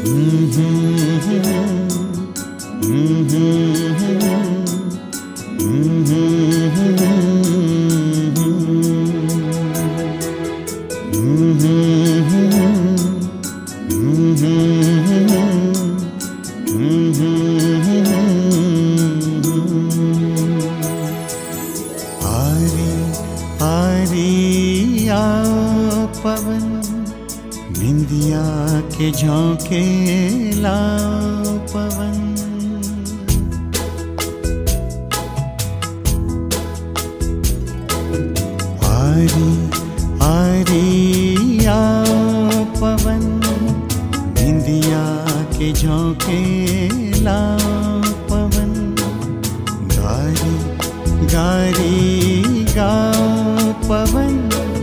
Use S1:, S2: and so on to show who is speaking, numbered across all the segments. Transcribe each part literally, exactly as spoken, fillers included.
S1: पवन बिंदिया के झोंके लाओ पवन। आरी आरी आओ पवन बिंदिया के झोंके लाओ पवन। गारी गारी गाओ पवन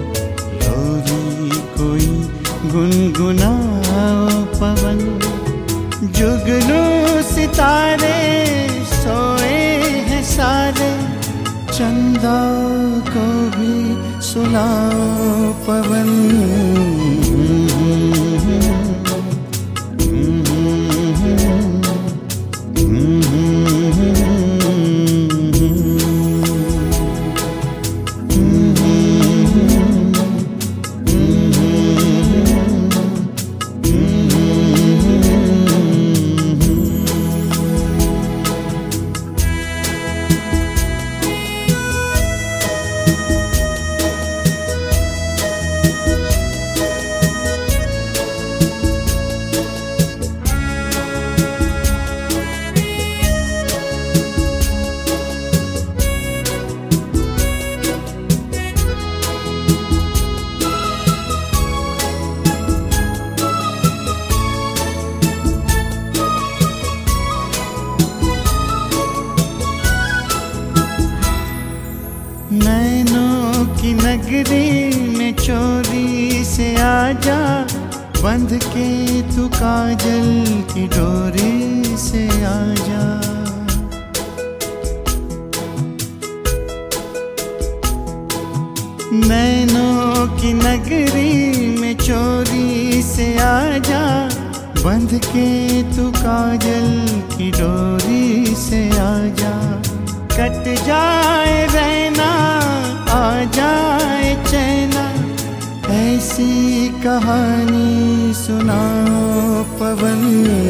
S1: कोई गुनगुनाओ पवन। जुगनू सितारे सोए हैं सारे चंदा को भी सुलाओ पवन। नैनों की नगरी में चोरी से आजा, बंध के तू काजल की डोरी से आजा। नैनों की नगरी में चोरी से आजा, बंध के तू काजल की डोरी से आजा। कट जाए रहना आ जाए चैना, ऐसी कहानी सुनाओ पवन।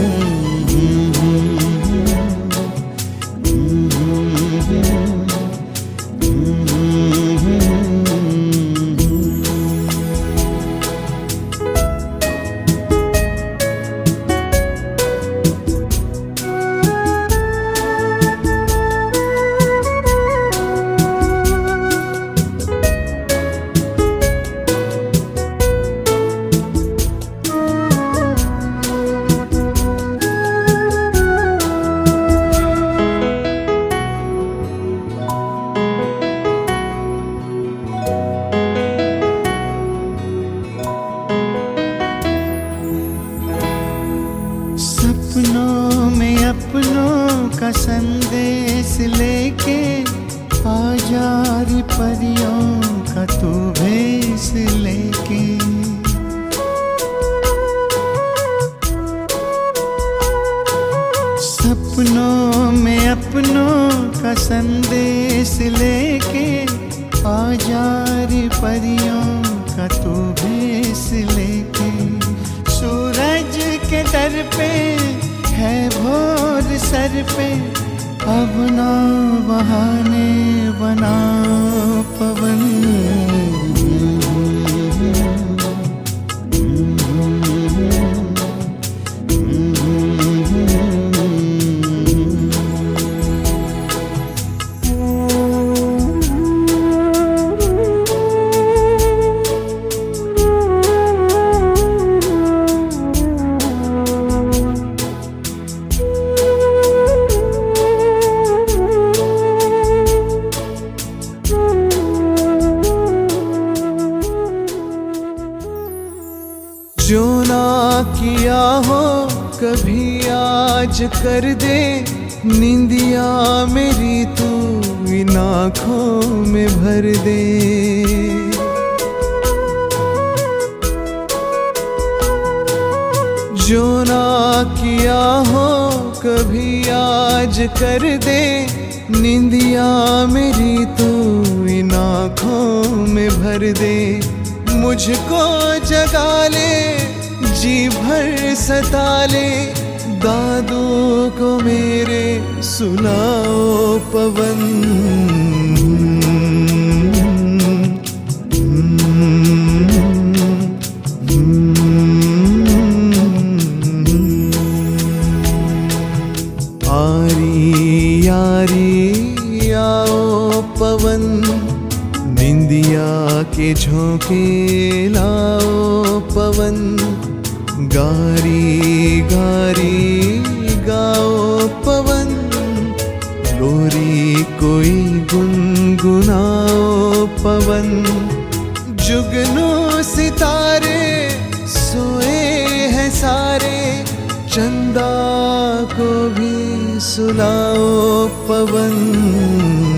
S1: सपनों में अपनों का संदेश लेके आजा रे परियों का तू भेष लेके। सपनों में अपनों का संदेश लेके आजा रे परियों का तू भेष लेके। सूरज के दर पे है भोर सर पे, अब ना बहाने बनाओ पवन। जो ना किया हो कभी आज कर दे, नींदिया मेरी तू इन आँखों में भर दे। जो ना कर दे निंदिया मेरी तू इन आँखों में भर दे। मुझको जगा ले जी भर सता ले, दादों को मेरे सुनाओ पवन। आरी यारी आओ पवन, निंदिया के झोंके लाओ पवन। गारी गारी गाओ पवन, लोरी कोई गुनगुनाओ पवन। जुगनू सितारे सोए हैं सारे, चंदा को भी सुलाओ पवन।